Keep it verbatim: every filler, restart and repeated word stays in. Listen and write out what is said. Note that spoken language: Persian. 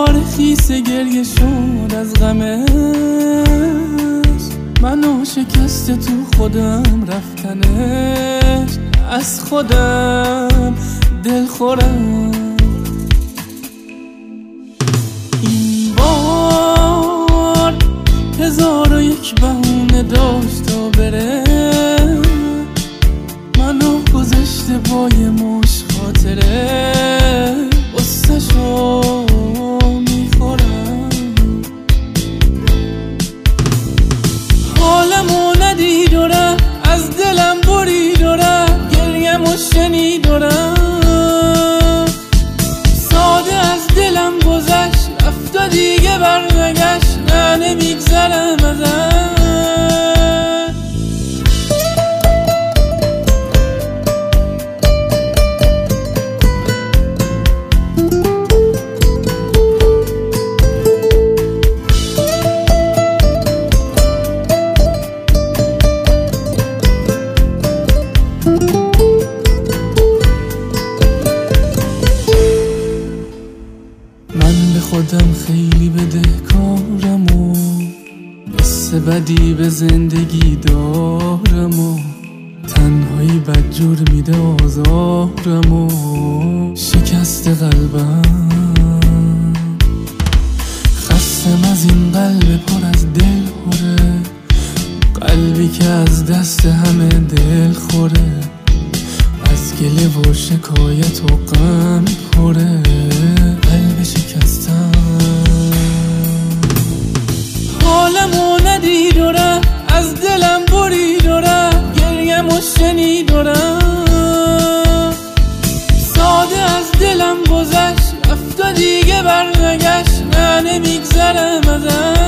بهار خیس گریه شد از غمش، منو شکسته تو خودم رفتنش، از خودم دل خورم. این بار هزار و یک بهونه داشت تا بره، منو گذشته با یه مش خاطره، قصه‌شو میخورم. حالمو ندید و رفت، از دلم برید و رفت، گریه‌مو شنید و رفت، ساده از دلم گذشت، رفت و دیگه برنگشت، نه نمیگذرم ازش. من به خودم خیلی بدهکارم و قصه بدی به زندگی دارم و تنهایی بدجور میده آزارم و شکست قلبم. خستم از این قلب پر از دل خوره، قلبی که از دست همه دل خوره، از گله و شکایت و غم پره، قلب شکستم. حالمو ندید و رفت، از دلم برید و رفت، گریه‌مو شنید و رفت، ساده از دلم گذشت، رفت و دیگه برنگشت، نه نمیگذرم ازش.